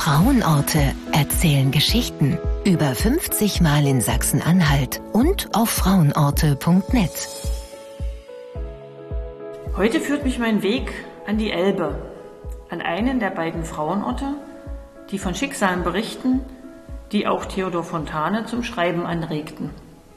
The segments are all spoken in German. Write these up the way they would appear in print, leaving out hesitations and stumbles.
Frauenorte erzählen Geschichten. Über 50 Mal in Sachsen-Anhalt und auf frauenorte.net. Heute führt mich mein Weg an die Elbe, an einen der beiden Frauenorte, die von Schicksalen berichten, die auch Theodor Fontane zum Schreiben anregten.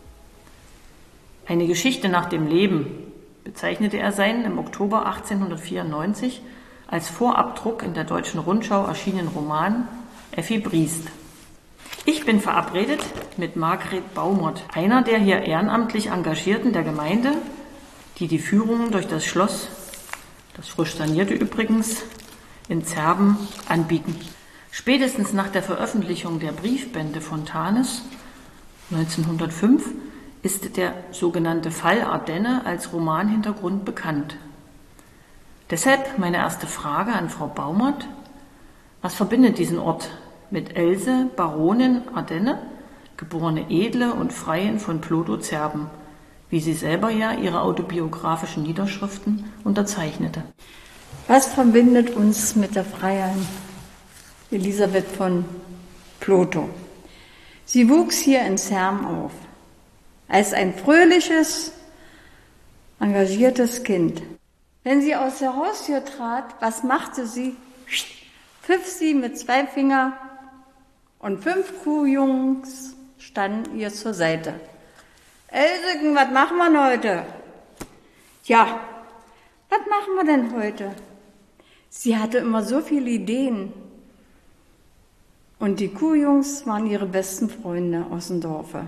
Eine Geschichte nach dem Leben bezeichnete er seinen im Oktober 1894 als Vorabdruck in der Deutschen Rundschau erschienenen Roman Effi Briest. Ich bin verabredet mit Margret Baumert, einer der hier ehrenamtlich Engagierten der Gemeinde, die die Führungen durch das Schloss, das frisch sanierte übrigens, in Zerben anbieten. Spätestens nach der Veröffentlichung der Briefbände Fontanes 1905 ist der sogenannte Fall Ardenne als Romanhintergrund bekannt. Deshalb meine erste Frage an Frau Baumert: Was verbindet diesen Ort mit Else Baronin Ardenne, geborene Edle und Freiin von Plodow-Zerben, wie sie selber ja ihre autobiografischen Niederschriften unterzeichnete? Was verbindet uns mit der Freiin Elisabeth von Plodow? Sie wuchs hier in Zerben auf, als ein fröhliches, engagiertes Kind. Wenn sie aus der Haustür trat, was machte sie? Pfiff sie mit 2 Fingern und 5 Kuhjungs standen ihr zur Seite. Elseken, was machen wir heute? Ja, was machen wir denn heute? Sie hatte immer so viele Ideen. Und die Kuhjungs waren ihre besten Freunde aus dem Dorfe.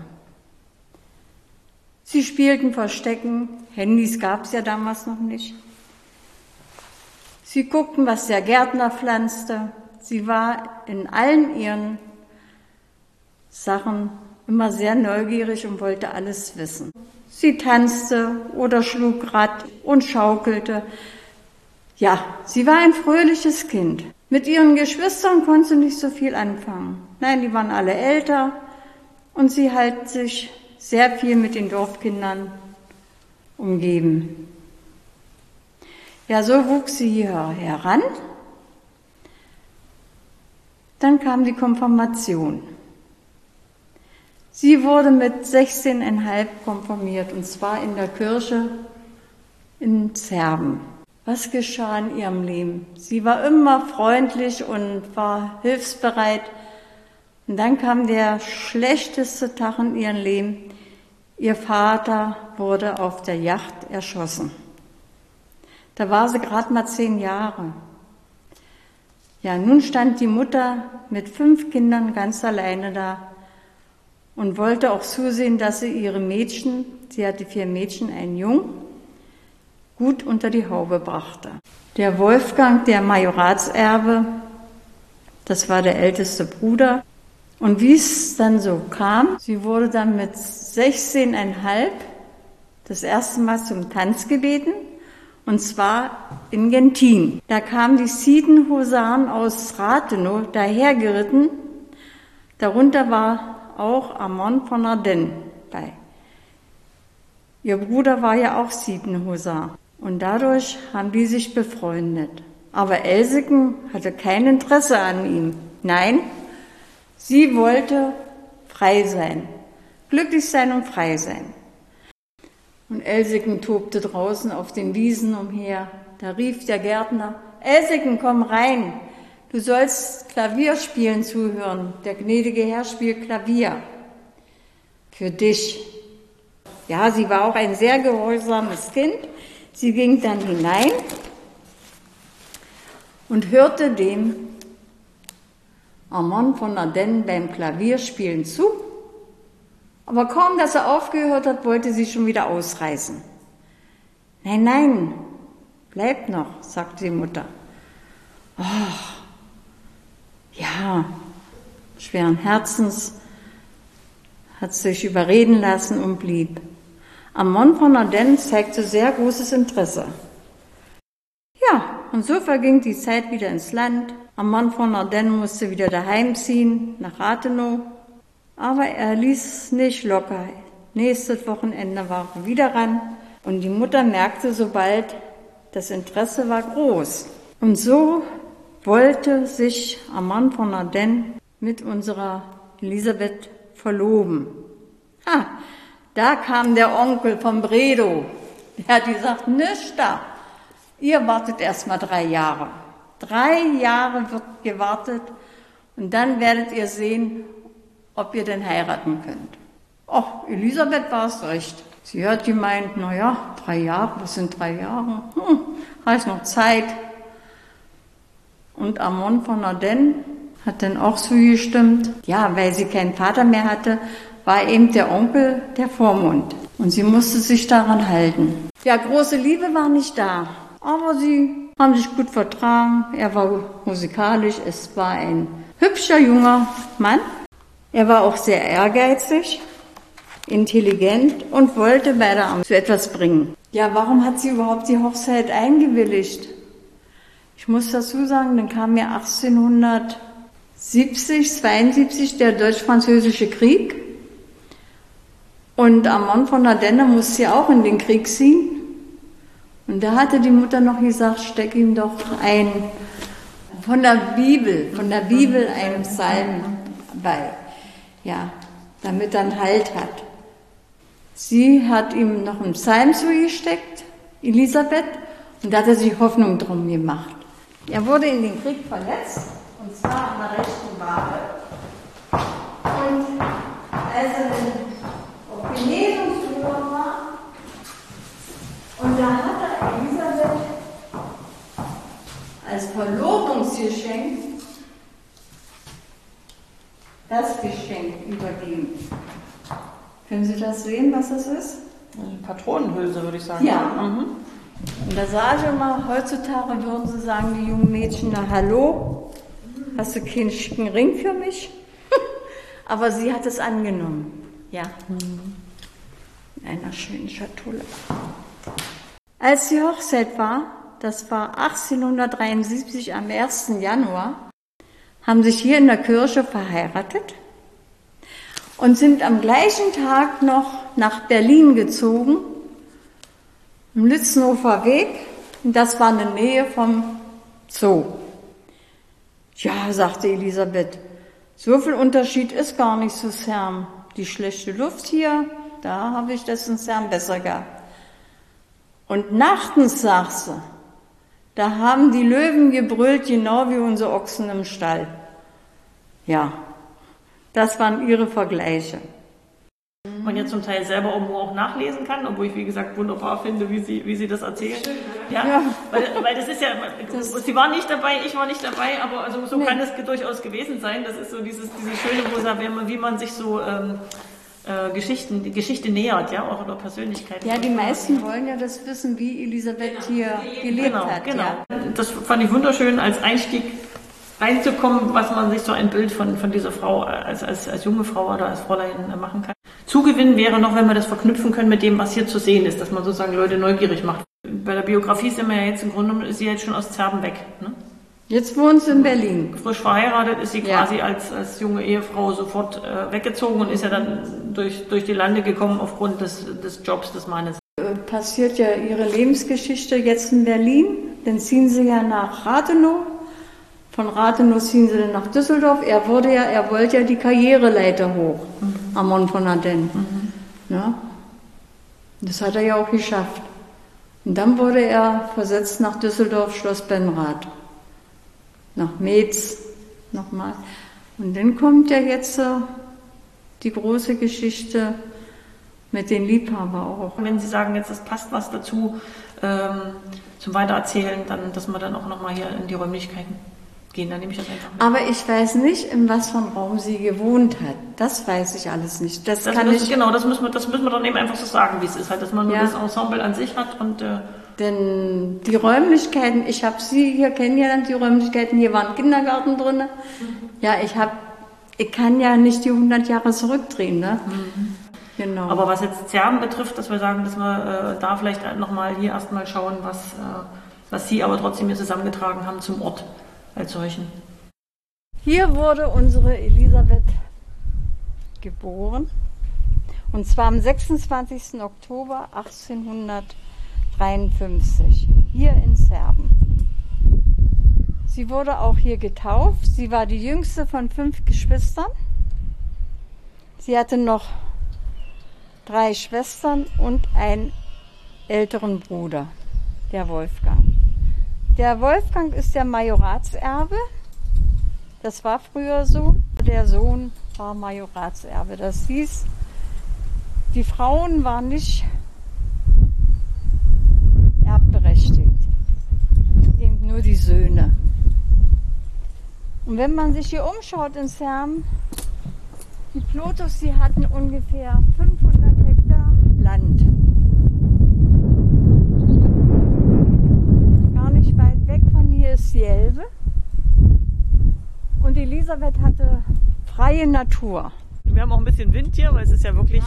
Sie spielten Verstecken, Handys gab es ja damals noch nicht. Sie guckten, was der Gärtner pflanzte. Sie war in allen ihren Sachen immer sehr neugierig und wollte alles wissen. Sie tanzte oder schlug Rad und schaukelte. Ja, sie war ein fröhliches Kind. Mit ihren Geschwistern konnte sie nicht so viel anfangen. Nein, die waren alle älter und sie hat sich sehr viel mit den Dorfkindern umgeben. Ja, so wuchs sie hier heran. Dann kam die Konfirmation. Sie wurde mit 16,5 konfirmiert, und zwar in der Kirche in Zerben. Was geschah in ihrem Leben? Sie war immer freundlich und war hilfsbereit. Und dann kam der schlechteste Tag in ihrem Leben. Ihr Vater wurde auf der Yacht erschossen. Da war sie gerade mal 10 Jahre. Ja, nun stand die Mutter mit 5 Kindern ganz alleine da und wollte auch zusehen, dass sie ihre Mädchen, sie hatte 4 Mädchen, einen Jungen, gut unter die Haube brachte. Der Wolfgang, der Majoratserbe, das war der älteste Bruder. Und wie es dann so kam, sie wurde dann mit 16,5 das erste Mal zum Tanz gebeten, und zwar in Gentin. Da kamen die Siedenhusaren aus Rathenow dahergeritten, darunter war auch Armand von Ardenne bei. Ihr Bruder war ja auch Siedenhusar und dadurch haben die sich befreundet. Aber Elseken hatte kein Interesse an ihm. Nein, sie wollte frei sein, glücklich sein und frei sein. Und Elseken tobte draußen auf den Wiesen umher. Da rief der Gärtner: Elseken, komm rein, du sollst Klavierspielen zuhören. Der gnädige Herr spielt Klavier. Für dich. Ja, sie war auch ein sehr gehorsames Kind. Sie ging dann hinein und hörte dem Armand von Ardenne beim Klavierspielen zu. Aber kaum, dass er aufgehört hat, wollte sie schon wieder ausreißen. Nein, nein, bleib noch, sagte die Mutter. Ach, ja, schweren Herzens hat sich überreden lassen und blieb. Armand von Ardenne zeigte sehr großes Interesse. Ja, und so verging die Zeit wieder ins Land. Armand von Ardenne musste wieder daheim ziehen, nach Rathenow. Aber er ließ nicht locker. Nächstes Wochenende war er wieder ran. Und die Mutter merkte sobald, das Interesse war groß. Und so wollte sich Armand von Ardennes mit unserer Elisabeth verloben. Da kam der Onkel von Bredow. Der hat gesagt, nichts da. Ihr wartet erst mal 3 Jahre. 3 Jahre wird gewartet und dann werdet ihr sehen, ob ihr denn heiraten könnt. Och, Elisabeth war es recht. Sie hat gemeint, 3 Jahre, was sind 3 Jahre? Reicht noch Zeit. Und Armand von Ardennes hat dann auch zugestimmt. Ja, weil sie keinen Vater mehr hatte, war eben der Onkel der Vormund. Und sie musste sich daran halten. Ja, große Liebe war nicht da. Aber sie haben sich gut vertragen. Er war musikalisch. Es war ein hübscher junger Mann. Er war auch sehr ehrgeizig, intelligent und wollte bei der Amt zu etwas bringen. Ja, warum hat sie überhaupt die Hochzeit eingewilligt? Ich muss dazu sagen, dann kam ja 1872 der Deutsch-Französische Krieg. Und Armand von Ardennes musste ja auch in den Krieg ziehen. Und da hatte die Mutter noch gesagt, steck ihm doch von der Bibel einen Psalm bei. Ja, damit er einen Halt hat. Sie hat ihm noch einen Psalm zugesteckt, Elisabeth, und da hat er sich Hoffnung drum gemacht. Er wurde in den Krieg verletzt, und zwar an der rechten Wade. Und als er auf Genesungsruhe war, und da hat er Elisabeth als Verlobungsgeschenk das Geschenk übergeben. Können Sie das sehen, was das ist? Eine Patronenhülse, würde ich sagen. Ja. Und da sage ich immer, heutzutage würden sie sagen, die jungen Mädchen, na hallo, hast du keinen schicken Ring für mich? Aber sie hat es angenommen. Ja. In einer schönen Schatulle. Als die Hochzeit war, das war 1873 am 1. Januar, haben sich hier in der Kirche verheiratet und sind am gleichen Tag noch nach Berlin gezogen, im Lützenhofer Weg, und das war in der Nähe vom Zoo. Ja, sagte Elisabeth, so viel Unterschied ist gar nicht zu Serm. Die schlechte Luft hier, da habe ich das in Serm besser gehabt. Und nachtens, sagt sie, da haben die Löwen gebrüllt, genau wie unsere Ochsen im Stall. Ja, das waren ihre Vergleiche. Man jetzt zum Teil selber irgendwo auch nachlesen kann, obwohl ich, wie gesagt, wunderbar finde, wie sie das erzählen. Ja. Weil das ist ja, sie war nicht dabei, ich war nicht dabei, aber also so kann es durchaus gewesen sein. Das ist so diese schöne, wie man sich so die Geschichte nähert, ja, auch oder Persönlichkeiten. Ja, die meisten wollen ja das wissen, wie Elisabeth hier gelebt hat. Genau. Ja. Das fand ich wunderschön als Einstieg reinzukommen, was man sich so ein Bild von dieser Frau als junge Frau oder als Fräulein machen kann. Zugewinn wäre noch, wenn wir das verknüpfen können mit dem, was hier zu sehen ist, dass man sozusagen Leute neugierig macht. Bei der Biografie sind wir ja jetzt im Grunde genommen, ist sie jetzt schon aus Zerben weg. Ne? Jetzt wohnt sie in Berlin. Frisch verheiratet ist sie quasi als junge Ehefrau sofort weggezogen und ist ja dann durch die Lande gekommen aufgrund des Jobs des Mannes. Passiert ja ihre Lebensgeschichte jetzt in Berlin, dann ziehen sie ja nach Rathenow. Von Rathenow ziehen sie dann nach Düsseldorf. Er wollte ja die Karriereleiter hoch, Armand von Ardennes. Ja. Das hat er ja auch geschafft. Und dann wurde er versetzt nach Düsseldorf, Schloss Benrath. Nach Metz nochmal. Und dann kommt ja jetzt die große Geschichte mit den Liebhabern auch. Wenn Sie sagen, jetzt es passt was dazu zum Weitererzählen, dann, dass wir dann auch nochmal hier in die Räumlichkeiten gehen, dann nehme ich das einfach mit. Aber ich weiß nicht, in was für einem Raum sie gewohnt hat. Das weiß ich alles nicht. Das müssen wir dann eben einfach so sagen, wie es ist, halt, dass man nur das Ensemble an sich hat und denn die Räumlichkeiten, ich habe Sie hier kennengelernt, die Räumlichkeiten, hier war ein Kindergarten drin. Ja, ich kann ja nicht die 100 Jahre zurückdrehen, ne? Genau. Aber was jetzt Zerben betrifft, dass wir sagen, dass wir da vielleicht nochmal hier erstmal schauen, was Sie aber trotzdem hier zusammengetragen haben zum Ort als solchen. Hier wurde unsere Elisabeth geboren, und zwar am 26. Oktober 1853, hier in Zerben. Sie wurde auch hier getauft. Sie war die jüngste von 5 Geschwistern. Sie hatte noch 3 Schwestern und einen älteren Bruder, der Wolfgang. Der Wolfgang ist der Majoratserbe. Das war früher so. Der Sohn war Majoratserbe. Das hieß, die Frauen waren nicht erbberechtigt. Eben nur die Söhne. Und wenn man sich hier umschaut in Zerm, die Plotus, die hatten ungefähr 500 Hektar Land. Gar nicht weit weg von hier ist die Elbe. Und Elisabeth hatte freie Natur. Wir haben auch ein bisschen Wind hier, weil es ist ja wirklich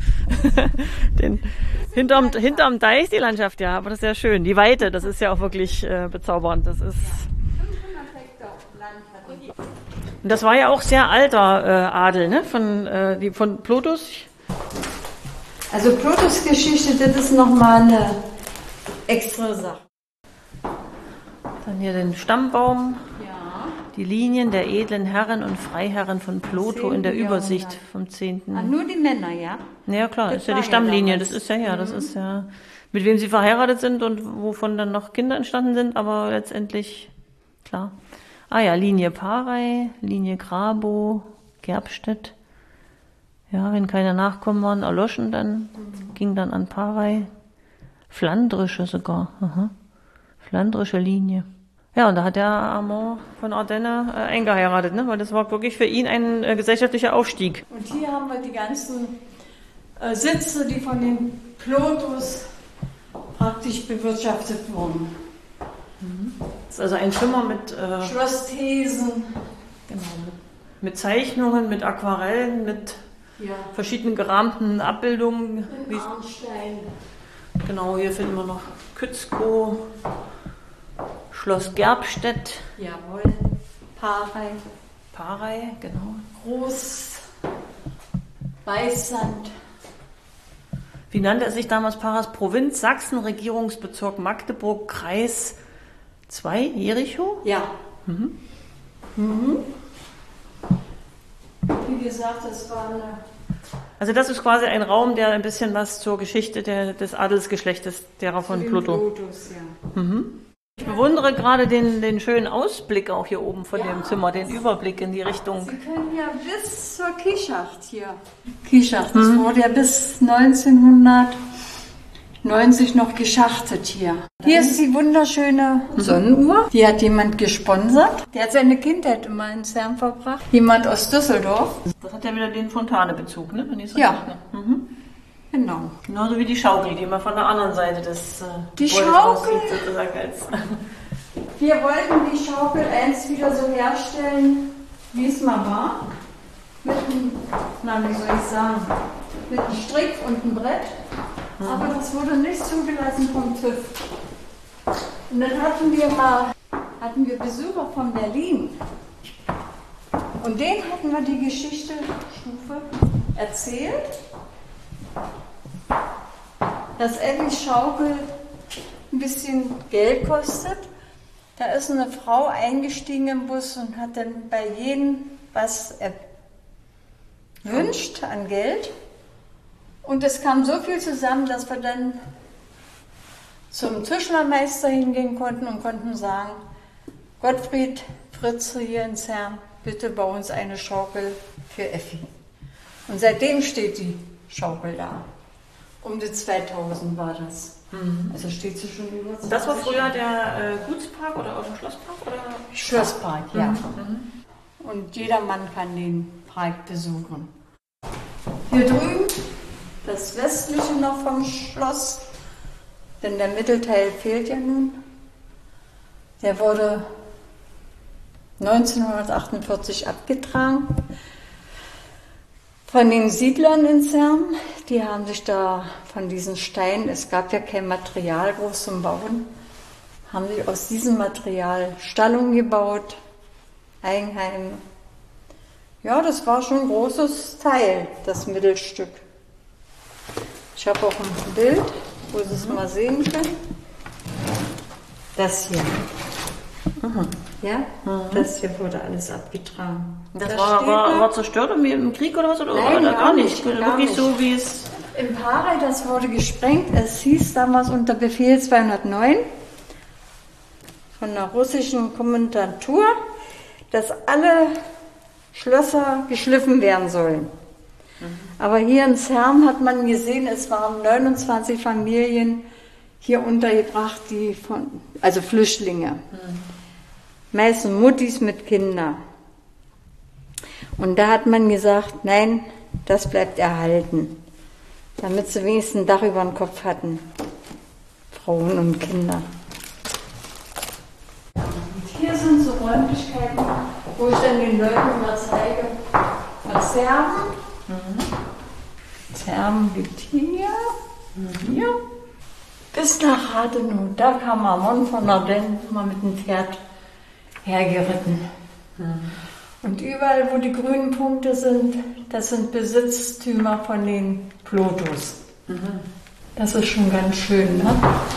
hinterm Deich die Landschaft, ja, aber das ist ja schön. Die Weite, das ist ja auch wirklich bezaubernd. Das ist 500 Hektar Land hatte die. Und das war ja auch sehr alter Adel, ne? Von Plotus. Also Plotus-Geschichte, das ist nochmal eine extra Sache. Dann hier den Stammbaum, Ja. die Linien der edlen Herren und Freiherren von Ploto in der 10. Übersicht Jahrhundert. vom 10. Nur die Männer, ja? Ja klar, Das ist ja war die ja Stammlinie, damals. das ist ja, mit wem sie verheiratet sind und wovon dann noch Kinder entstanden sind, aber letztendlich, klar. Ah ja, Linie Parey, Linie Grabow, Gerbstedt. Ja, wenn keine Nachkommen waren, erloschen dann, ging dann an Parey. Flandrische sogar, aha. Flandrische Linie. Ja, und da hat der Armand von Ardenne eingeheiratet, ne? Weil das war wirklich für ihn ein gesellschaftlicher Aufstieg. Und hier haben wir die ganzen Sitze, die von den Plotus praktisch bewirtschaftet wurden. Das ist also ein Zimmer mit, Schlossthesen. genau, mit Zeichnungen, mit Aquarellen, mit Ja. verschiedenen gerahmten Abbildungen. Wie, Arnstein. genau, hier finden wir noch Kützkow, Schloss Gerbstedt, Jawohl. Parey. Parey, genau. Groß. Weißsand. Wie nannte es sich damals Paras? Provinz Sachsen, Regierungsbezirk Magdeburg, Kreis 2, Jericho? Ja. Wie gesagt, das war eine. Also das ist quasi ein Raum, der ein bisschen was zur Geschichte des Adelsgeschlechtes derer von Pluto. Plotus, ja. Ich bewundere gerade den schönen Ausblick auch hier oben von dem Zimmer, den Überblick in die Richtung. Sie können ja bis zur Kieschacht hier. Kieschacht, das wurde ja bis 1990 noch geschachtet hier. Hier ist die wunderschöne Sonnenuhr. Die hat jemand gesponsert. Der hat seine Kindheit immer in Zerm verbracht. Jemand aus Düsseldorf. Das hat ja wieder den Fontane-Bezug, ne? Wenn ich so Ja. sage. Mhm. Genau. Genauso wie die Schaukel, die man von der anderen Seite des Die Gebäudes Schaukel? aussieht, sozusagen als. Wir wollten die Schaukel einst wieder so herstellen, wie es mal war. Mit einem, wie soll ich sagen, mit einem Strick und einem Brett. Aber das wurde nicht zugelassen vom TÜV. Und dann hatten wir Besucher von Berlin. Und denen hatten wir die Geschichte-Stufe erzählt, dass Ellis Schaukel ein bisschen Geld kostet. Da ist eine Frau eingestiegen im Bus und hat dann bei jedem, was er wünscht an Geld. Und es kam so viel zusammen, dass wir dann zum Tischlermeister hingehen konnten und konnten sagen, Gottfried Fritze hier in Zerm, bitte bau uns eine Schaukel für Effi. Und seitdem steht die Schaukel da. Um die 2000 war das. Also steht sie schon über 20 Das war früher der Gutspark oder auch ein Schlosspark? Oder? Schlosspark, ja. Und jedermann kann den Park besuchen. Hier drüben das westliche noch vom Schloss, denn der Mittelteil fehlt ja nun. Der wurde 1948 abgetragen von den Siedlern in Zerm. Die haben sich da von diesen Steinen, es gab ja kein Material groß zum Bauen, haben sich aus diesem Material Stallungen gebaut, Eigenheime. Ja, das war schon ein großes Teil, das Mittelstück. Ich habe auch ein Bild, wo Sie es mal sehen können. Das hier. Ja, das hier wurde alles abgetragen. Das war zerstört im Krieg oder was? Oder Nein, gar nicht. gar Wirklich nicht. so, wie es... Im Parei, das wurde gesprengt. Es hieß damals unter Befehl 209 von der russischen Kommandantur, dass alle Schlösser geschliffen werden sollen. Aber hier in Zerm hat man gesehen, es waren 29 Familien hier untergebracht, also Flüchtlinge. Meistens Muttis mit Kindern. Und da hat man gesagt, nein, das bleibt erhalten. Damit sie wenigstens ein Dach über den Kopf hatten. Frauen und Kinder. Und hier sind so Räumlichkeiten, wo ich dann den Leuten immer zeige, was Zerm. Zerm liegt hier. Hier. Bis nach Rathenow. Da kam Amon von Ardennes mal mit dem Pferd hergeritten. Und überall, wo die grünen Punkte sind, das sind Besitztümer von den Plotus. Das ist schon ganz schön, ne?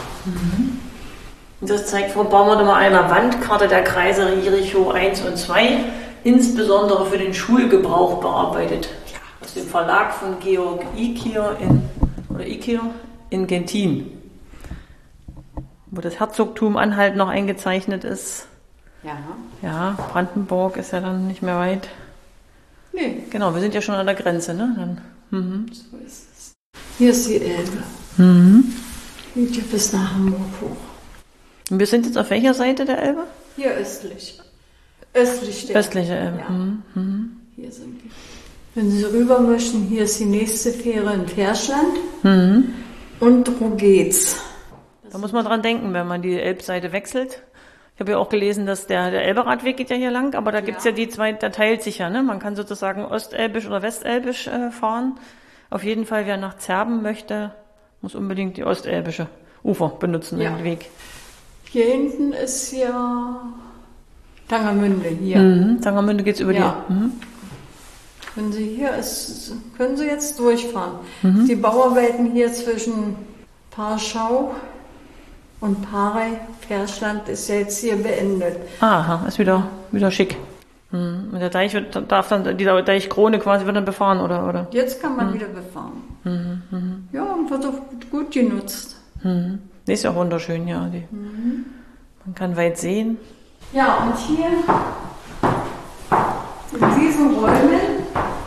Das zeigt Frau Baumert immer einer Wandkarte der Kreise Jericho 1 und 2, insbesondere für den Schulgebrauch bearbeitet. Aus dem Verlag von Georg Ikir in Gentin, wo das Herzogtum Anhalt noch eingezeichnet ist. Ja, Brandenburg ist ja dann nicht mehr weit. Nee. Genau, wir sind ja schon an der Grenze, ne? Dann, So ist es. Hier ist die Elbe. Geht hier bis nach Hamburg hoch. Und wir sind jetzt auf welcher Seite der Elbe? Hier östlich. Östlich der Östliche Elbe. Ja. Hier sind die. Wenn Sie rüber möchten, hier ist die nächste Fähre in Ferschland und Rogetz. Da muss man dran denken, wenn man die Elbseite wechselt. Ich habe ja auch gelesen, dass der Elberadweg geht ja hier lang, aber da gibt's ja die zwei, da teilt sich ja, ne? Man kann sozusagen ostelbisch oder westelbisch fahren. Auf jeden Fall, wer nach Zerben möchte, muss unbedingt die ostelbische Ufer benutzen, den Weg. Hier hinten ist ja Tangermünde, hier. Tangermünde geht's über die. Wenn Sie hier ist, können Sie jetzt durchfahren. Die Bauarbeiten hier zwischen Parschau und Parei, Ferschland, ist ja jetzt hier beendet. Aha, ist wieder schick. Und der Deich dieser Deichkrone quasi wird dann befahren, oder? Jetzt kann man wieder befahren. Ja, und wird auch gut genutzt. Die ist ja auch wunderschön, ja. Man kann weit sehen. Ja, und hier in diesen Räumen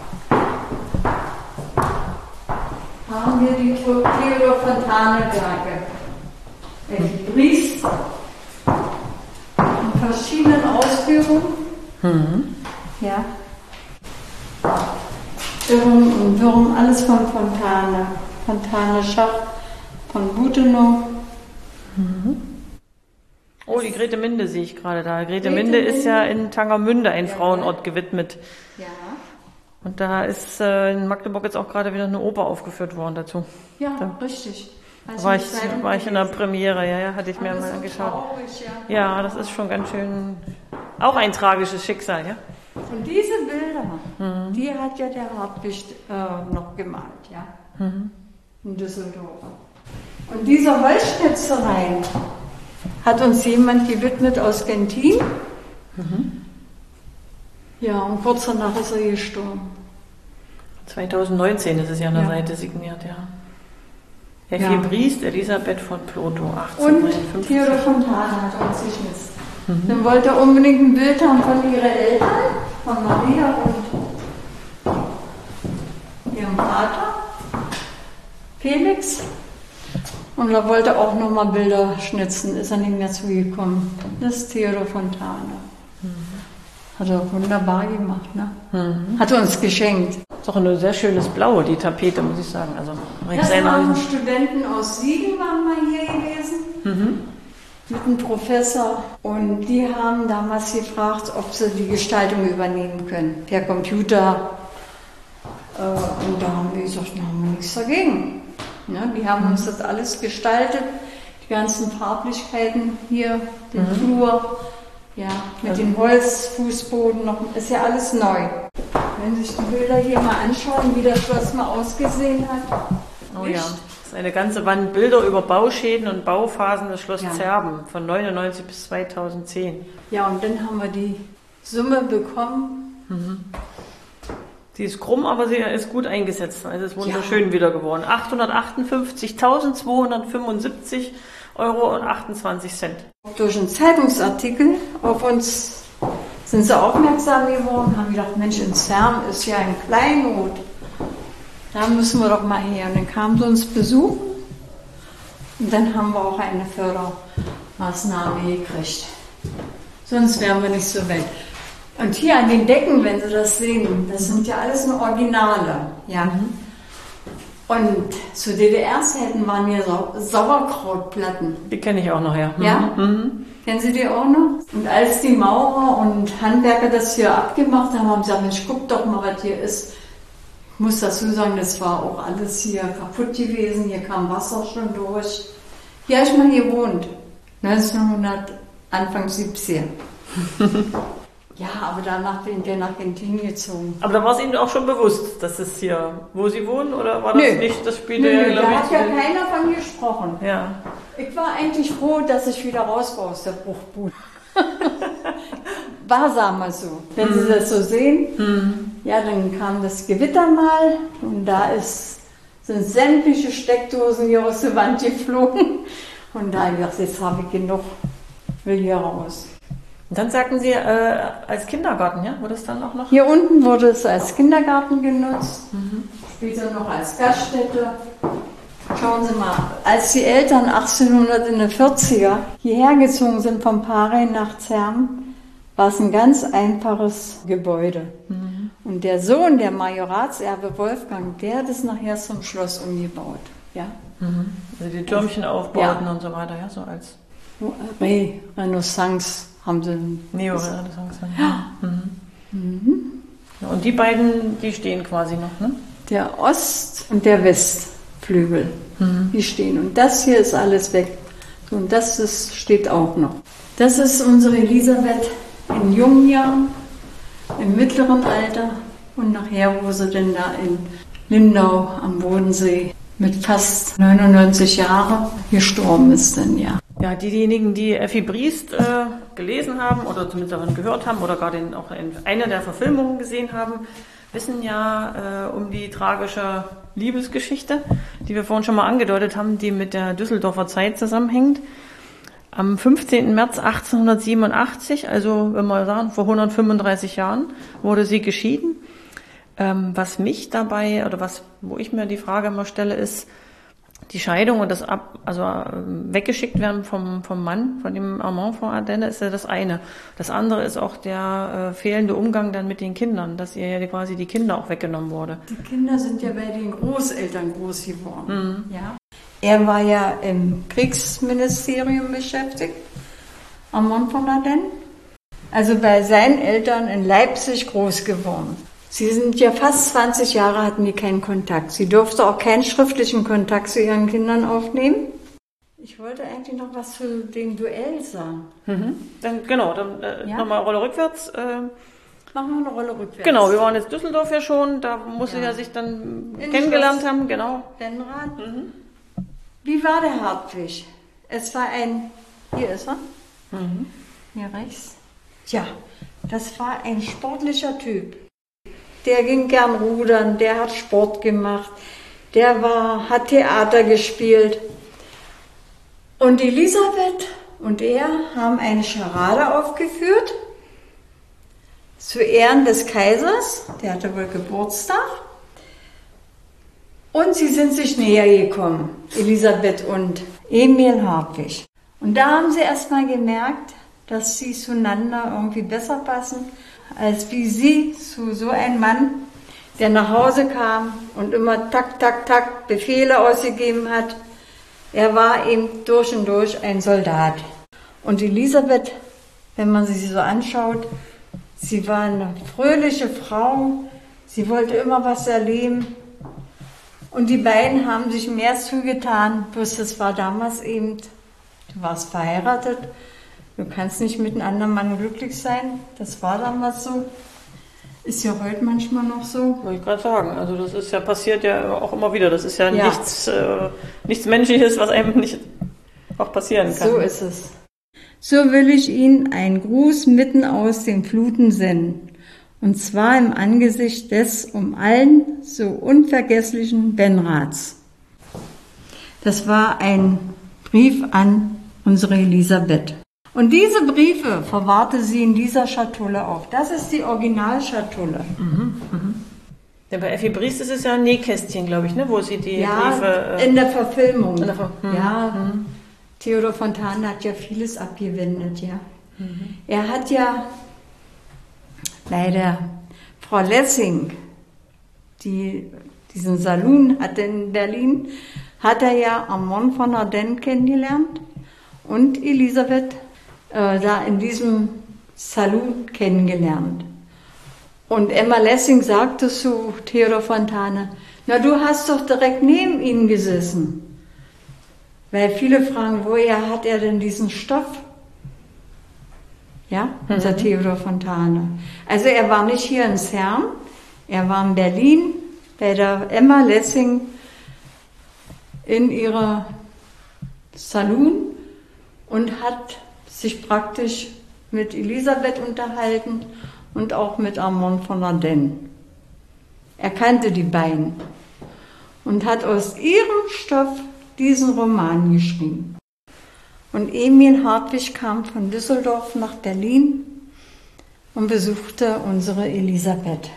haben wir die Theodor Fontane-Werke. Effi Briest in verschiedenen Ausführungen. Ja. Irren und Würm, alles von Fontane. Fontane Schacht von Butenau. Oh, die Greteminde sehe ich gerade da. Greteminde ist ja in Tangermünde ein Frauenort gewidmet. Ja. Und da ist in Magdeburg jetzt auch gerade wieder eine Oper aufgeführt worden dazu. Ja, richtig. War ich in der Premiere, ja, hatte ich mir mal angeschaut. Traurig, ja, das ist schon ganz schön, auch ein tragisches Schicksal, ja. Und diese Bilder, die hat ja der Hartwicht noch gemalt, ja, in Düsseldorf. Und diese Holzschnitzereien hat uns jemand gewidmet aus Gentin. Ja, und kurz danach ist er gestorben. 2019 ist es ja an der Seite signiert, ja. Effi Briest, Elisabeth von Plotho, 1853. Und Theodor Fontane hat uns geschnitzt. Dann wollte er unbedingt ein Bild haben von ihren Eltern, von Maria und ihrem Vater, Felix. Und er wollte auch nochmal Bilder schnitzen, ist er nicht mehr zugekommen. Das ist Theodor Fontane. Hat er wunderbar gemacht, ne? Hat er uns geschenkt. Ist auch ein sehr schönes Blau, die Tapete, muss ich sagen. Also, Das waren Studenten aus Siegen, waren mal hier gewesen, mit einem Professor. Und die haben damals gefragt, ob sie die Gestaltung übernehmen können, per Computer. Und da haben wir gesagt, da haben wir nichts dagegen. Ja, die haben uns das alles gestaltet, die ganzen Farblichkeiten hier, den Flur, ja, mit dem Holzfußboden noch, ist ja alles neu. Wenn Sie sich die Bilder hier mal anschauen, wie das Schloss mal ausgesehen hat. Oh ja, Das ist eine ganze Wand Bilder über Bauschäden und Bauphasen des Schloss Ja. Zerben von 99 bis 2010. Ja, und dann haben wir die Summe bekommen. Sie ist krumm, aber sie ist gut eingesetzt. Also ist wunderschön wieder geworden. 858.275,28 Euro. Durch einen Zeitungsartikel auf uns sind sie aufmerksam geworden, haben gedacht, Mensch, in Zerm ist ja ein Kleinod. Da müssen wir doch mal her. Und dann kamen sie uns besuchen. Und dann haben wir auch eine Fördermaßnahme gekriegt. Sonst wären wir nicht so weit. Und hier an den Decken, wenn Sie das sehen, das sind ja alles nur Originale. Ja. Und zu DDR-Zeiten waren hier Sauerkrautplatten. Die kenne ich auch noch, ja. Ja? Kennen Sie die auch noch? Und als die Maurer und Handwerker das hier abgemacht haben, haben sie gesagt, Mensch, guck doch mal, was hier ist. Ich muss dazu sagen, das war auch alles hier kaputt gewesen. Hier kam Wasser schon durch. Hier habe ich mal gewohnt. 1900, Anfang 70er. Ja, aber danach bin ich nach Argentinien gezogen. Aber da war es Ihnen auch schon bewusst, dass es hier, wo Sie wohnen, oder war das Nö. nicht? Das spielte Nö, ja, da glaube hat ich. ja keiner von gesprochen. Ja. Ich war eigentlich froh, dass ich wieder raus war aus der Bruchbude. War, sagen wir so. Wenn Sie das so sehen, ja, dann kam das Gewitter mal und da sind sämtliche Steckdosen hier aus der Wand geflogen. Und da habe ich gedacht, jetzt habe ich genug, will hier raus. Und dann sagten Sie, als Kindergarten, ja? Wurde es dann auch noch? Hier unten wurde es als Kindergarten genutzt, später noch als Gaststätte. Schauen Sie mal, als die Eltern 1840er hierher gezogen sind vom Paarheim nach Zerm, war es ein ganz einfaches Gebäude. Und der Sohn, der Majoratserbe Wolfgang, der hat es nachher zum Schloss umgebaut. Ja? Also die Türmchen aufbauten und so weiter, ja, so als Renaissance haben sie. Neo-Renaissance. Ja. Ja, und die beiden, die stehen quasi noch, ne? Der Ost- und der Westflügel, die stehen. Und das hier ist alles weg. Und das steht auch noch. Das ist unsere Elisabeth in jungen Jahren, im mittleren Alter und nachher, wo sie denn da in Lindau am Bodensee mit fast 99 Jahren gestorben ist dann, ja. Ja, diejenigen, die Effi Briest gelesen haben oder zumindest davon gehört haben oder gar auch in einer der Verfilmungen gesehen haben, wissen ja um die tragische Liebesgeschichte, die wir vorhin schon mal angedeutet haben, die mit der Düsseldorfer Zeit zusammenhängt. Am 15. März 1887, also wenn wir sagen vor 135 Jahren, wurde sie geschieden. Was mich dabei, oder wo ich mir die Frage immer stelle, ist, die Scheidung und das weggeschickt werden vom Mann, von dem Amant von Adele, ist ja das eine. Das andere ist auch der fehlende Umgang dann mit den Kindern, dass ihr ja quasi die Kinder auch weggenommen wurde. Die Kinder sind ja bei den Großeltern groß geworden. Ja. Er war ja im Kriegsministerium beschäftigt, Amant von Adele. Also bei seinen Eltern in Leipzig groß geworden. Sie sind ja fast 20 Jahre, hatten die keinen Kontakt. Sie durfte auch keinen schriftlichen Kontakt zu ihren Kindern aufnehmen. Ich wollte eigentlich noch was zu dem Duell sagen. Dann Ja? nochmal Rolle rückwärts. Machen wir eine Rolle rückwärts. Genau, wir waren jetzt Düsseldorf ja schon, da muss sie ja sich dann In kennengelernt Schloss haben, genau. Benrath. Wie war der Hartwig? Es war hier ist er, hier rechts. Tja, das war ein sportlicher Typ. Der ging gern rudern, der hat Sport gemacht, hat Theater gespielt. Und Elisabeth und er haben eine Scharade aufgeführt zu Ehren des Kaisers, der hatte wohl Geburtstag. Und sie sind sich näher gekommen, Elisabeth und Emil Hartwig. Und da haben sie erst mal gemerkt, dass sie zueinander irgendwie besser passen, als wie sie zu so einem Mann, der nach Hause kam und immer tak, tak, tak Befehle ausgegeben hat. Er war eben durch und durch ein Soldat. Und Elisabeth, wenn man sie so anschaut, sie war eine fröhliche Frau, sie wollte immer was erleben. Und die beiden haben sich mehr zugetan, bloß das war damals eben, du warst verheiratet, du kannst nicht mit einem anderen Mann glücklich sein, das war damals so. Ist ja heute manchmal noch so. Wollte ich gerade sagen. Also das ist ja passiert ja auch immer wieder. Das ist ja, Ja. nichts Menschliches, was einem nicht auch passieren kann. So ist es. So will ich Ihnen einen Gruß mitten aus den Fluten senden. Und zwar im Angesicht des um allen so unvergesslichen Benrats. Das war ein Brief an unsere Elisabeth. Und diese Briefe verwahrte sie in dieser Schatulle auf. Das ist die Originalschatulle. Ja, bei Effi Briest ist es ja ein Nähkästchen, glaube ich, ne? Wo sie die Briefe... in der Verfilmung. Ja. Theodor Fontane hat ja vieles abgewendet, ja. Er hat ja bei der Frau Lessing, die diesen Salon hatte in Berlin, hat er ja Armand von Ardennes kennengelernt und Elisabeth da in diesem Salon kennengelernt. Und Emma Lessing sagte zu Theodor Fontane, na, du hast doch direkt neben ihm gesessen. Weil viele fragen, woher hat er denn diesen Stoff? Ja, unser Theodor Fontane. Also er war nicht hier in Zerm, er war in Berlin bei der Emma Lessing in ihrer Salon und hat sich praktisch mit Elisabeth unterhalten und auch mit Armand von Ardennes. Er kannte die beiden und hat aus ihrem Stoff diesen Roman geschrieben. Und Emil Hartwig kam von Düsseldorf nach Berlin und besuchte unsere Elisabeth.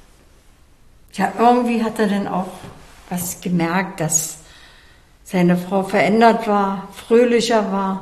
Ja, irgendwie hat er dann auch was gemerkt, dass seine Frau verändert war, fröhlicher war.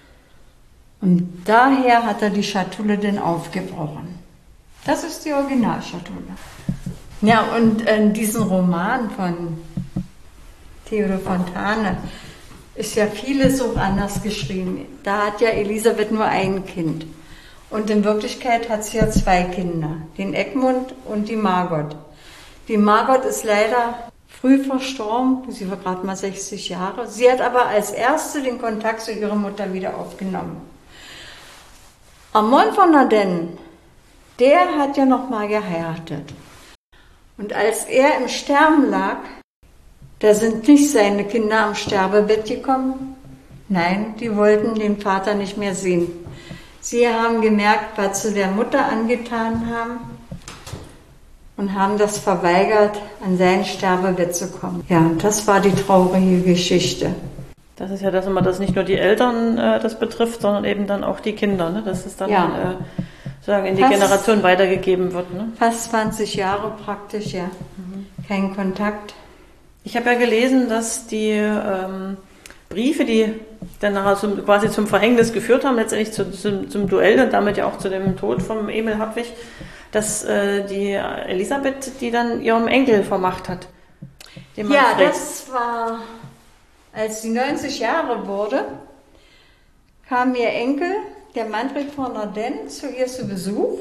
Und daher hat er die Schatulle dann aufgebrochen. Das ist die Originalschatulle. Ja, und diesen Roman von Theodor Fontane ist ja vieles so anders geschrieben. Da hat ja Elisabeth nur ein Kind. Und in Wirklichkeit hat sie ja zwei Kinder, den Egmont und die Margot. Die Margot ist leider früh verstorben, sie war gerade mal 60 Jahre. Sie hat aber als erste den Kontakt zu ihrer Mutter wieder aufgenommen. Armand von Ardennes, der hat ja noch mal geheiratet. Und als er im Sterben lag, da sind nicht seine Kinder am Sterbebett gekommen. Nein, die wollten den Vater nicht mehr sehen. Sie haben gemerkt, was sie der Mutter angetan haben und haben das verweigert, an sein Sterbebett zu kommen. Ja, und das war die traurige Geschichte. Das ist ja das immer, dass nicht nur die Eltern das betrifft, sondern eben dann auch die Kinder, ne? Dass es dann sozusagen in die Generation weitergegeben wird. Ne? Fast 20 Jahre praktisch, ja. Kein Kontakt. Ich habe ja gelesen, dass die Briefe, die dann nachher quasi zum Verhängnis geführt haben, letztendlich zum Duell und damit ja auch zu dem Tod von Emil Hartwig, dass die Elisabeth die dann ihrem Enkel vermacht hat. Ja, das war, als sie 90 Jahre wurde, kam ihr Enkel, der Manfred von Ardennes, zu ihr zu Besuch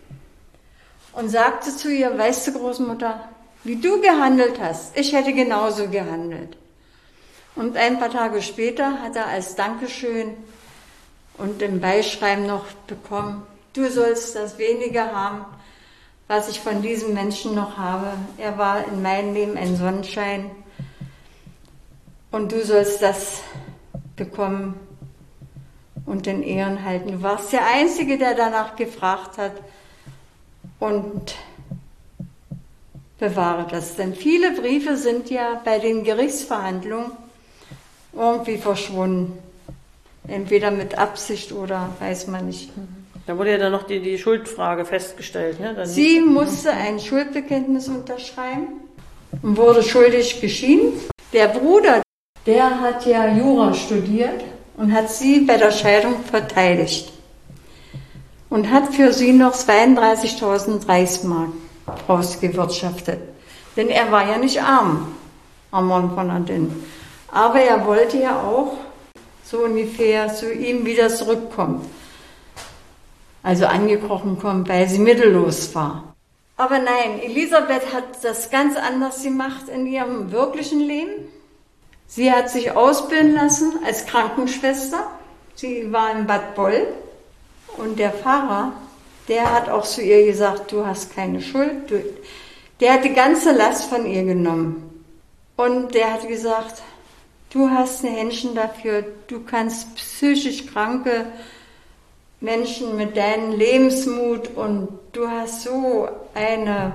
und sagte zu ihr, weißt du, Großmutter, wie du gehandelt hast, ich hätte genauso gehandelt. Und ein paar Tage später hat er als Dankeschön und im Beischreiben noch bekommen, du sollst das Wenige haben, was ich von diesem Menschen noch habe. Er war in meinem Leben ein Sonnenschein und du sollst das bekommen und in Ehren halten. Du warst der Einzige, der danach gefragt hat und bewahre das. Denn viele Briefe sind ja bei den Gerichtsverhandlungen irgendwie verschwunden. Entweder mit Absicht oder weiß man nicht. Da wurde ja dann noch die Schuldfrage festgestellt. Ne? Sie musste ein Schuldbekenntnis unterschreiben und wurde schuldig geschieden. Der Bruder, der hat ja Jura studiert und hat sie bei der Scheidung verteidigt. Und hat für sie noch 32.000 Reichsmark rausgewirtschaftet. Denn er war ja nicht arm, Armand von Ardennes. Aber er wollte ja auch so ungefähr zu ihm wieder zurückkommen. Also angekrochen kommen, weil sie mittellos war. Aber nein, Elisabeth hat das ganz anders gemacht in ihrem wirklichen Leben. Sie hat sich ausbilden lassen als Krankenschwester. Sie war in Bad Boll. Und der Pfarrer, der hat auch zu ihr gesagt, du hast keine Schuld. Der hat die ganze Last von ihr genommen. Und der hat gesagt, du hast ein Händchen dafür, du kannst psychisch kranke Menschen mit deinem Lebensmut und du hast so eine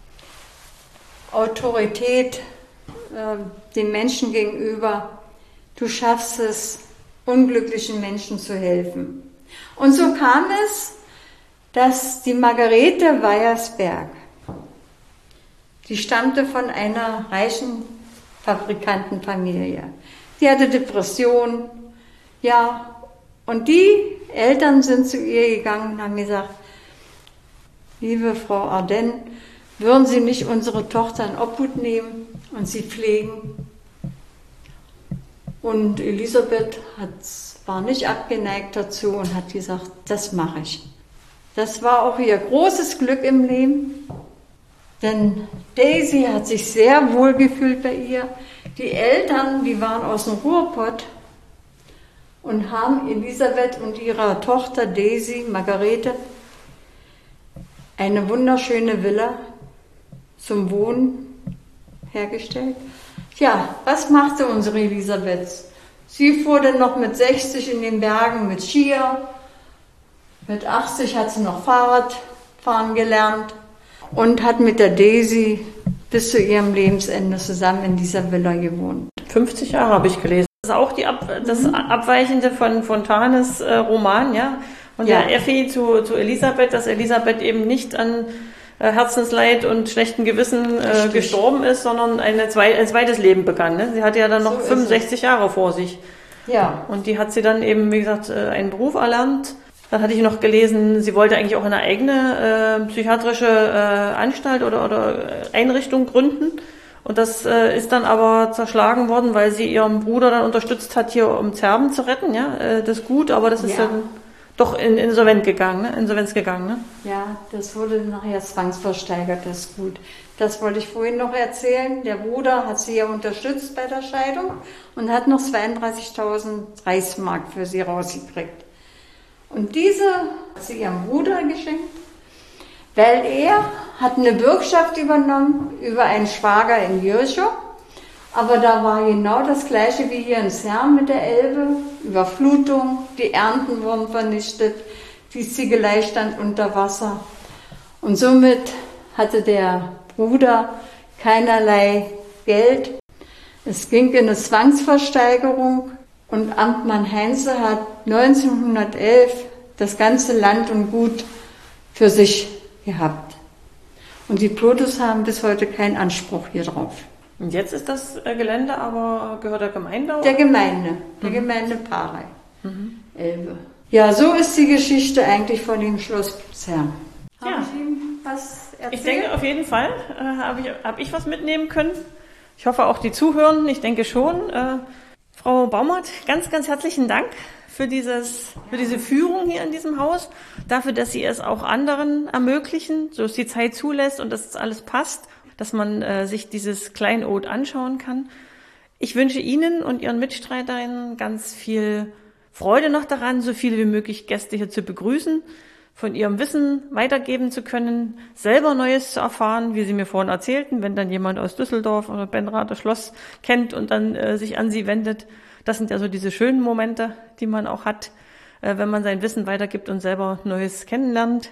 Autorität den Menschen gegenüber. Du schaffst es, unglücklichen Menschen zu helfen. Und so kam es, dass die Margarete Weiersberg, die stammte von einer reichen Fabrikantenfamilie. Die hatte Depression, ja, und die Eltern sind zu ihr gegangen und haben gesagt, liebe Frau Arden, würden Sie nicht unsere Tochter in Obhut nehmen und sie pflegen? Und Elisabeth war nicht abgeneigt dazu und hat gesagt, das mache ich. Das war auch ihr großes Glück im Leben, denn Daisy hat sich sehr wohl gefühlt bei ihr. Die Eltern, die waren aus dem Ruhrpott und haben Elisabeth und ihrer Tochter Daisy, Margarete, eine wunderschöne Villa zum Wohnen hergestellt. Ja, was machte unsere Elisabeth? Sie fuhr dann noch mit 60 in den Bergen mit Skier. Mit 80 hat sie noch Fahrradfahren gelernt und hat mit der Daisy bis zu ihrem Lebensende zusammen in dieser Villa gewohnt. 50 Jahre habe ich gelesen. Das ist auch das Abweichende von Fontanes Roman, ja. Und der Effi zu Elisabeth, dass Elisabeth eben nicht an Herzensleid und schlechten Gewissen gestorben ist, sondern ein zweites Leben begann. Ne? Sie hatte ja dann noch 65 Jahre vor sich. Ja. Und die hat sie dann eben, wie gesagt, einen Beruf erlernt. Dann hatte ich noch gelesen, sie wollte eigentlich auch eine eigene psychiatrische Anstalt oder Einrichtung gründen. Und das ist dann aber zerschlagen worden, weil sie ihren Bruder dann unterstützt hat, hier um Zerben zu retten. Ja, das ist gut, aber das ist dann doch in Insolvenz gegangen. Ne? Ja, das wurde nachher zwangsversteigert, das ist gut. Das wollte ich vorhin noch erzählen. Der Bruder hat sie ja unterstützt bei der Scheidung und hat noch 32.000 Reichsmark für sie rausgekriegt. Und diese hat sie ihrem Bruder geschenkt, weil er hat eine Bürgschaft übernommen über einen Schwager in Jürschow. Aber da war genau das Gleiche wie hier in Zerm mit der Elbe. Überflutung, die Ernten wurden vernichtet, die Ziegelei stand unter Wasser. Und somit hatte der Bruder keinerlei Geld. Es ging in eine Zwangsversteigerung und Amtmann Heinze hat 1911 das ganze Land und Gut für sich gehabt. Und die Plotus haben bis heute keinen Anspruch hier drauf. Und jetzt ist das Gelände aber, gehört der Gemeinde? Der Gemeinde Parey, Elbe. Ja, so ist die Geschichte eigentlich von dem Schloss Zerm. Ja. Habe ich Ihnen was erzählt? Ich denke auf jeden Fall, hab ich was mitnehmen können. Ich hoffe auch die Zuhörenden, ich denke schon. Frau Baumert, ganz, ganz herzlichen Dank für diese Führung hier in diesem Haus, dafür, dass Sie es auch anderen ermöglichen, so es die Zeit zulässt und dass alles passt, dass man sich dieses Kleinod anschauen kann. Ich wünsche Ihnen und Ihren Mitstreiterinnen ganz viel Freude noch daran, so viele wie möglich Gäste hier zu begrüßen, von Ihrem Wissen weitergeben zu können, selber Neues zu erfahren, wie Sie mir vorhin erzählten, wenn dann jemand aus Düsseldorf oder Benrather Schloss kennt und dann sich an Sie wendet. Das sind ja so diese schönen Momente, die man auch hat, wenn man sein Wissen weitergibt und selber Neues kennenlernt.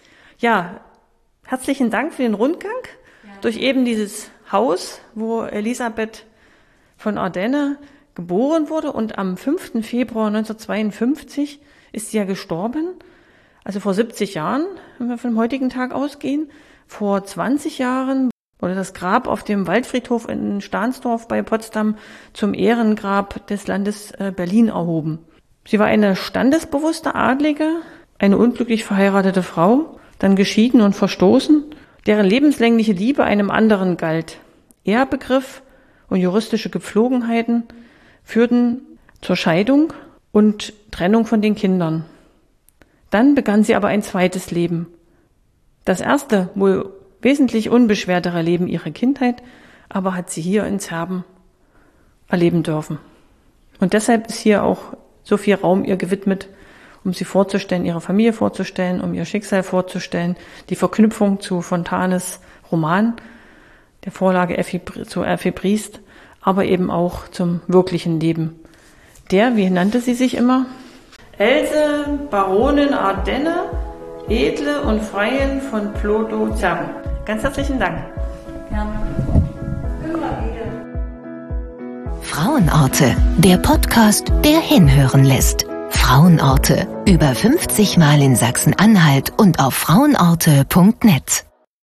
Ja, herzlichen Dank für den Rundgang durch eben dieses Haus, wo Elisabeth von Ardenne geboren wurde, und am 5. Februar 1952 ist sie ja gestorben. Also vor 70 Jahren, wenn wir vom heutigen Tag ausgehen. Vor 20 Jahren wurde das Grab auf dem Waldfriedhof in Stahnsdorf bei Potsdam zum Ehrengrab des Landes Berlin erhoben. Sie war eine standesbewusste Adlige, eine unglücklich verheiratete Frau, dann geschieden und verstoßen, deren lebenslängliche Liebe einem anderen galt. Ehrbegriff und juristische Gepflogenheiten führten zur Scheidung und Trennung von den Kindern. Dann begann sie aber ein zweites Leben. Das erste, wohl wesentlich unbeschwertere Leben ihrer Kindheit, aber hat sie hier in Zerben erleben dürfen. Und deshalb ist hier auch so viel Raum ihr gewidmet, um sie vorzustellen, ihre Familie vorzustellen, um ihr Schicksal vorzustellen. Die Verknüpfung zu Fontanes Roman, der Vorlage zu Effi Briest, aber eben auch zum wirklichen Leben. Wie nannte sie sich immer? Else, Baronin Ardenne, Edle und Freien von Plodo-Zerben. Ganz herzlichen Dank. Gerne. Immer wieder. Frauenorte, der Podcast, der hinhören lässt. Frauenorte, über 50 Mal in Sachsen-Anhalt und auf frauenorte.net.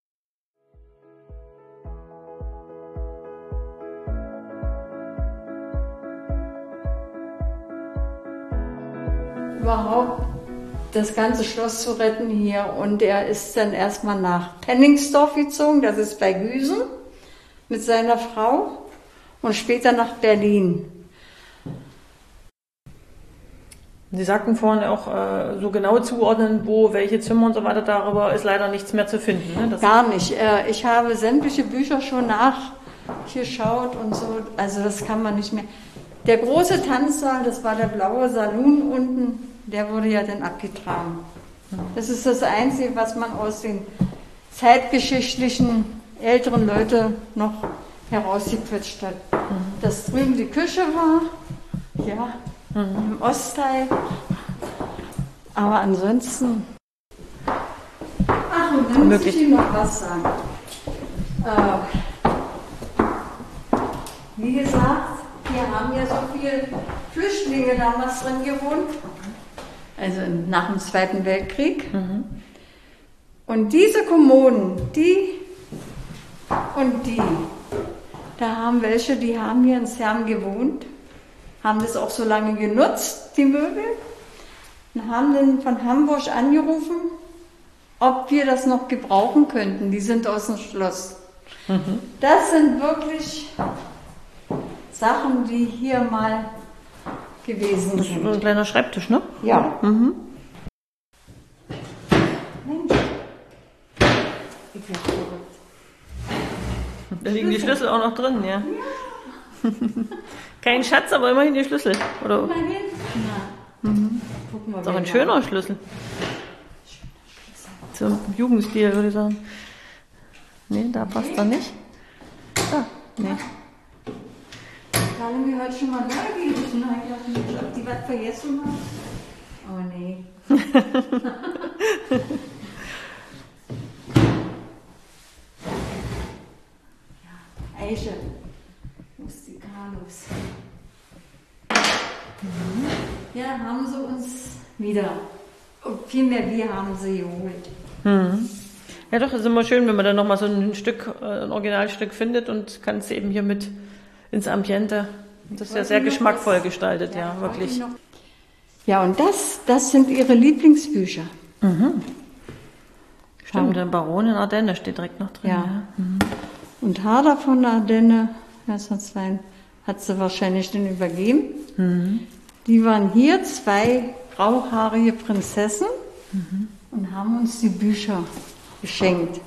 Überhaupt das ganze Schloss zu retten hier. Und er ist dann erstmal nach Penningsdorf gezogen, das ist bei Güsen, mit seiner Frau und später nach Berlin. Sie sagten vorhin auch so genau zuordnen, wo welche Zimmer und so weiter, darüber ist leider nichts mehr zu finden. Ne? Gar nicht. Ich habe sämtliche Bücher schon nachgeschaut und so, also das kann man nicht mehr. Der große Tanzsaal, das war der blaue Salon unten, der wurde ja dann abgetragen. Das ist das Einzige, was man aus den zeitgeschichtlichen älteren Leuten noch herausgequetscht hat. Dass drüben die Küche war, ja, im Ostteil. Aber ansonsten. Ach, und dann muss ich Ihnen noch was sagen. Wie gesagt, wir haben ja so viele Flüchtlinge damals drin gewohnt, also nach dem Zweiten Weltkrieg. Und diese Kommoden, die und die, da haben welche, die haben hier in Zerm gewohnt, haben das auch so lange genutzt, die Möbel, und haben dann von Hamburg angerufen, ob wir das noch gebrauchen könnten. Die sind aus dem Schloss. Das sind wirklich Sachen, die hier mal gewesen sind. Das ist ein kleiner Schreibtisch, ne? Ja. Mensch. Ich bin verrückt. Da liegen die Schlüssel auch noch drin, ja. Kein Schatz, aber immerhin die Schlüssel. Oder? Immerhin? Na. Gucken wir Das ist auch mal. ein schöner Schlüssel. Zum Jugendstil, würde ich sagen. Nee, da passt er nicht. Da, nee. Ich habe mir heute schon mal neugierig und habe gedacht, Mensch, ob die was vergessen haben. Oh nee. Ja, Eiche. Rustikalus. Ja, haben sie uns wieder. Und vielmehr wir haben sie geholt. Ja doch, es ist immer schön, wenn man dann nochmal so ein Stück, ein Originalstück findet und kann es eben hier mit ins Ambiente. Das ist ja sehr geschmackvoll gestaltet, ja, wirklich. Ja, und das sind ihre Lieblingsbücher. Stimmt, der Baronin Ardenne steht direkt noch drin. Ja. Und Harder von Ardenne, 1902, hat sie wahrscheinlich dann übergeben. Die waren hier 2 grauhaarige Prinzessen und haben uns die Bücher geschenkt.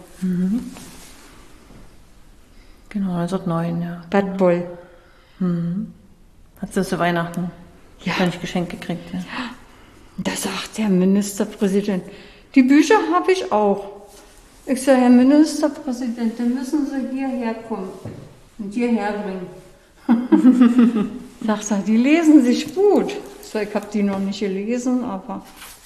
Genau, 1909, ja. Bad Boll. Hat sie zu Weihnachten wahrscheinlich geschenkt gekriegt, ja. Da sagt der Ministerpräsident, die Bücher habe ich auch. Ich sage, Herr Ministerpräsident, dann müssen Sie hierher kommen und hierher bringen. Sagt er, die lesen sich gut. Ich sage, ich habe die noch nicht gelesen, aber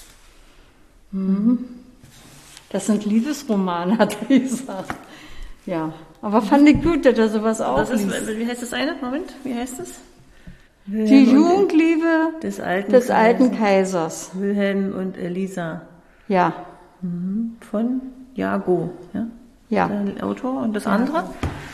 das sind Liebesromane, hat er gesagt. Ja, aber fand ich gut, dass er sowas auch Das ist, liest. wie heißt das eine? Moment, wie heißt es? Die Jugendliebe des alten Kaisers. Wilhelm und Elisa Ja, von Jago, ja? ja. Der Autor. Und das andere?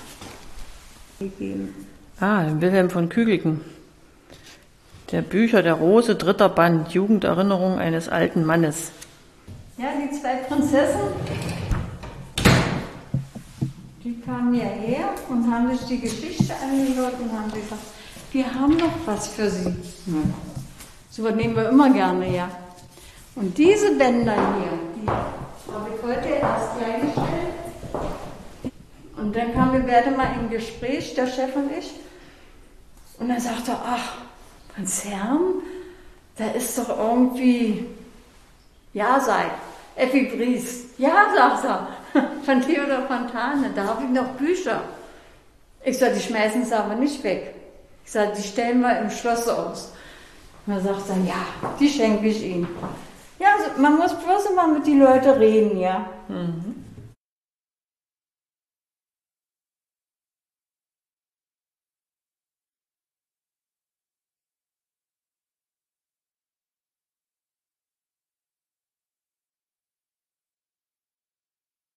Wilhelm von Kügelken. Der Bücher der Rose, 3. Band, Jugenderinnerung eines alten Mannes. Ja, die 2 Prinzessinnen, die kamen hierher und haben sich die Geschichte angehört und haben gesagt, wir haben noch was für sie. So was nehmen wir immer gerne, ja. Und diese Bänder hier, die habe ich heute erst reingestellt. Und dann kamen wir beide mal in Gespräch, der Chef und ich. Und dann sagte er, ach, von Zerm, da ist doch irgendwie Ja, sag Effi Briest. Ja, sagt er. Von Theodor Fontane, da habe ich noch Bücher. Ich sage, die schmeißen sie aber nicht weg. Ich sage, die stellen wir im Schloss aus. Und dann sagt er, ja, die schenke ich Ihnen. Ja, also man muss bloß immer mit den Leuten reden, ja. Mhm.